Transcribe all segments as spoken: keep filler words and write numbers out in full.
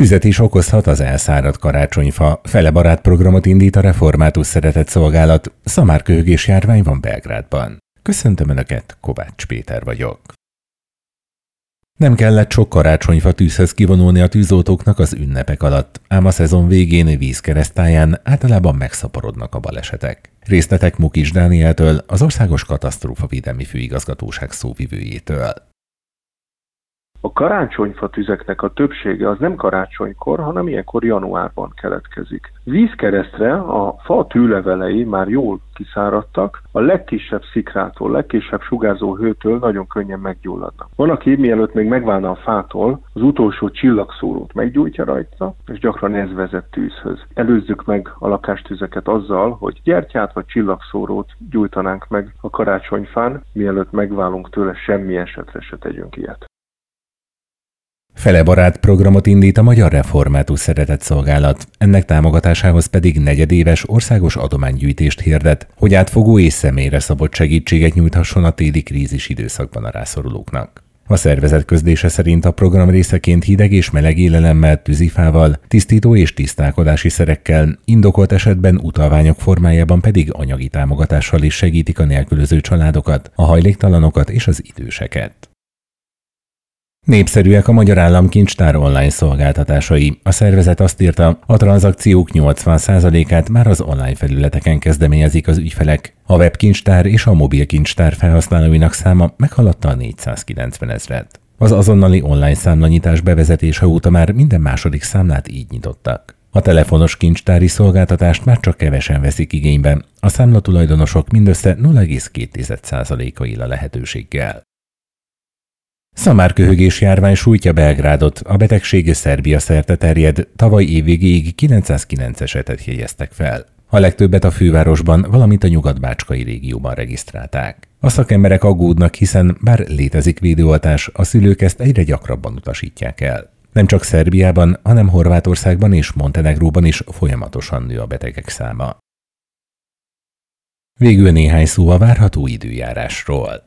Tüzet is okozhat az elszáradt karácsonyfa. Fele barát programot indít a Református Szeretett Szolgálat. Szamárköhögés járvány van Belgrádban. Köszöntöm Önöket, Kovács Péter vagyok. Nem kellett sok karácsonyfa tűzhöz kivonulni a tűzoltóknak az ünnepek alatt, ám a szezon végén vízkeresztáján általában megszaporodnak a balesetek. Részletek Mukis Dánieltől, az Országos Katasztrófavédelmi Főigazgatóság szóvivőjétől. A karácsonyfa tüzeknek a többsége az nem karácsonykor, hanem ilyenkor januárban keletkezik. Vízkeresztre a fa tűlevelei már jól kiszáradtak, a legkisebb szikrától, legkisebb sugárzó hőtől nagyon könnyen meggyulladnak. Van, aki mielőtt még megválna a fától, az utolsó csillagszórót meggyújtja rajta, és gyakran ez vezet tűzhöz. Előzzük meg a lakástüzeket azzal, hogy gyertyát vagy csillagszórót gyújtanánk meg a karácsonyfán, mielőtt megválunk tőle, semmi esetre se tegyünk ilyet. Fele barát programot indít a Magyar Református Szeretett Szolgálat, ennek támogatásához pedig negyedéves országos adománygyűjtést hirdet, hogy átfogó és személyre szabott segítséget nyújthasson a téli krízis időszakban a rászorulóknak. A szervezet közlése szerint a program részeként hideg és meleg élelemmel, tűzifával, tisztító és tisztálkodási szerekkel, indokolt esetben utalványok formájában pedig anyagi támogatással is segítik a nélkülöző családokat, a hajléktalanokat és az időseket. Népszerűek a Magyar Államkincstár online szolgáltatásai. A szervezet azt írta, a tranzakciók nyolcvan százalékát már az online felületeken kezdeményezik az ügyfelek. A webkincstár és a mobilkincstár felhasználóinak száma meghaladta a négyszázkilencven ezret. Az azonnali online számlanyítás bevezetése óta már minden második számlát így nyitottak. A telefonos kincstári szolgáltatást már csak kevesen veszik igénybe, a számlatulajdonosok mindössze nulla egész két százaléka él a lehetőséggel. Szamárköhögés járvány sújtja Belgrádot, a betegség Szerbia szerte terjed, tavaly év végéig kilencszázkilenc esetet jegyeztek fel. A legtöbbet a fővárosban, valamint a nyugat-bácskai régióban regisztrálták. A szakemberek aggódnak, hiszen bár létezik védőoltás, a szülők ezt egyre gyakrabban utasítják el. Nem csak Szerbiában, hanem Horvátországban és Montenegróban is folyamatosan nő a betegek száma. Végül néhány szó a várható időjárásról.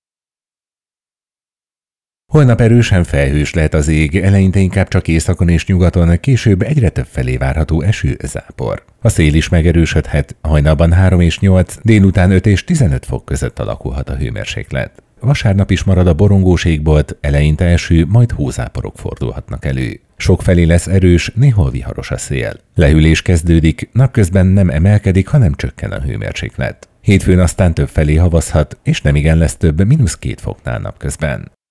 Holnap erősen felhős lehet az ég, eleinte inkább csak északon és nyugaton, később egyre több felé várható eső, zápor. A szél is megerősödhet, hajnalban három és nyolc, délután öt és tizenöt fok között alakulhat a hőmérséklet. Vasárnap is marad a borongós égbolt, eleinte eső, majd hózáporok fordulhatnak elő. Sokfelé lesz erős, néhol viharos a szél. Lehűlés kezdődik, napközben nem emelkedik, hanem csökken a hőmérséklet. Hétfőn aztán több felé havazhat, és nemigen lesz több, mínusz két foknál napközben.